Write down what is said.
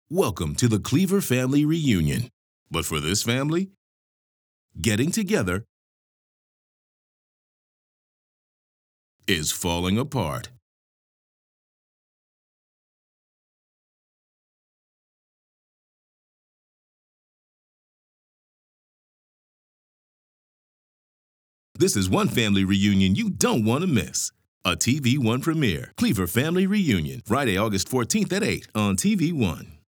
Welcome to the Cleaver family reunion. But for this family, getting together is falling apart. This is one family reunion you don't want to miss. A TV One premiere, Cleaver Family Reunion, Friday, August 14th at 8 on TV One.